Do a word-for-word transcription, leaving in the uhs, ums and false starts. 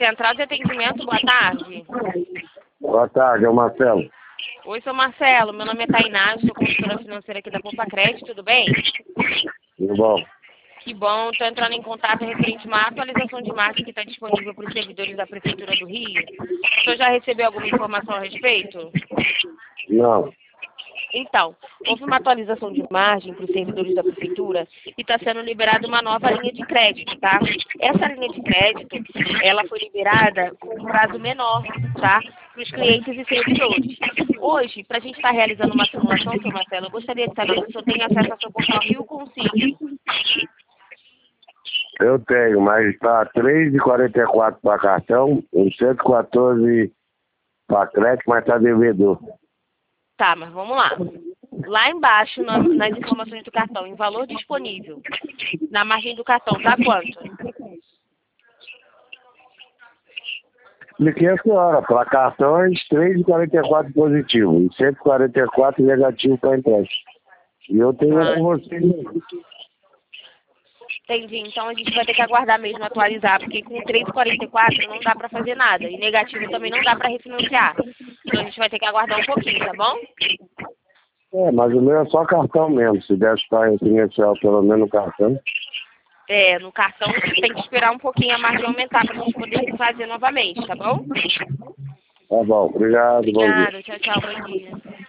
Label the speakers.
Speaker 1: Central de Atendimento, boa tarde.
Speaker 2: Boa tarde, é o Marcelo.
Speaker 1: Oi, sou Marcelo. Meu nome é Tainá, eu sou consultora financeira aqui da Poupa Crédito, tudo bem?
Speaker 2: Tudo bom?
Speaker 1: Que bom, estou entrando em contato referente a uma atualização de marketing que está disponível para os servidores da Prefeitura do Rio. O senhor já recebeu alguma informação a respeito?
Speaker 2: Não.
Speaker 1: Então, houve uma atualização de margem para os servidores da Prefeitura e está sendo liberada uma nova linha de crédito, tá? Essa linha de crédito, ela foi liberada com um prazo menor, tá? Para os clientes e servidores. Hoje, para a gente estar realizando uma simulação, seu Marcelo, eu gostaria de saber se o senhor tem acesso ao seu portal Rio Consigo.
Speaker 2: Eu tenho, mas está três e quarenta e quatro para cartão e cento e quatorze para crédito, mas está devedor.
Speaker 1: Tá, mas vamos lá. Lá embaixo, na- nas informações do cartão, em valor disponível, na margem do cartão, tá quanto?
Speaker 2: Expliquei a senhora, para cartões, três e quarenta e quatro positivo e cento e quarenta e quatro negativo para empréstimo. E eu tenho
Speaker 1: Ah,
Speaker 2: com você.
Speaker 1: entendi. Então a gente vai ter que aguardar mesmo atualizar, porque com três e quarenta e quatro não dá para fazer nada. E negativo também não dá para refinanciar. Então a gente vai ter que aguardar um pouquinho, tá bom?
Speaker 2: É, mas o meu é só cartão mesmo. Se desse para refinanciar pelo menos o cartão.
Speaker 1: É, no cartão a gente tem que esperar um pouquinho a margem aumentar para a gente poder fazer novamente, tá bom?
Speaker 2: Tá bom, obrigado, bom dia.
Speaker 1: Obrigada, tchau, tchau, bom dia.